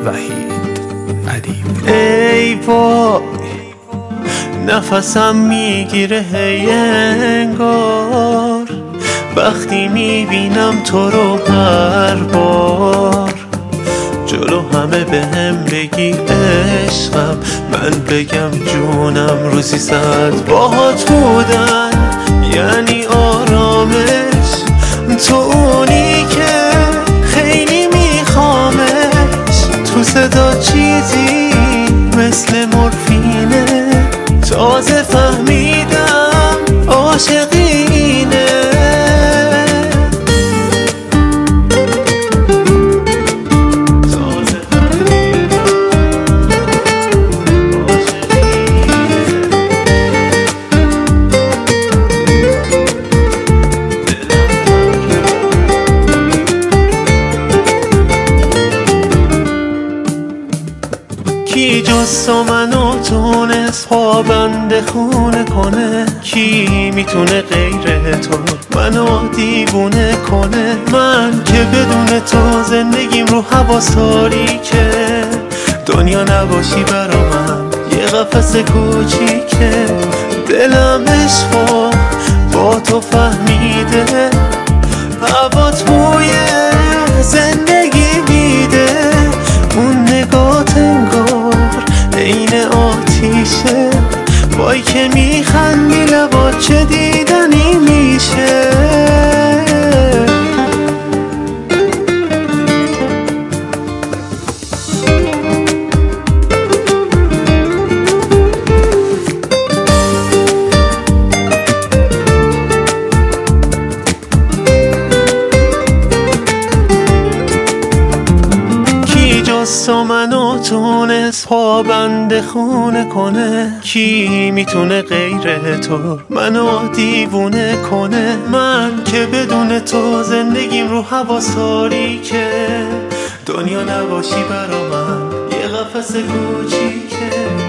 وحید ادیب. ای وای نفسم میگیره هی انگار وقتی میبینم تو رو هر بار. جلو همه بهم بگی عشقم، من بگم جونم روزی 100 باهات بودن یعنی آرامش. تو اونی که خیلی میخوامش، تو صدا چیزی مثل مورفینه. تازه فهمیدم عاشقینه. کی جز تو منو تونست پابند خونه کنه؟ کی میتونه غیر تو منو دیوونه کنه؟ من که بدون تو زندگیم رو حواس تاریکه. دنیا نباشی برا من یه قفس کوچیکه. دلم عشقو با تو فهمیده، هوات بوی زندگی میده. اون نگات انگار عین آتیشه، وای که میخندی لبات چه دیدنی میشه. تو منو تونست پابند خونه کنه؟ کی میتونه غیر تو منو دیوونه کنه؟ من که بدون تو زندگیم رو حواس تاریکه. دنیا نباشی برا من یه قفس کوچیکه.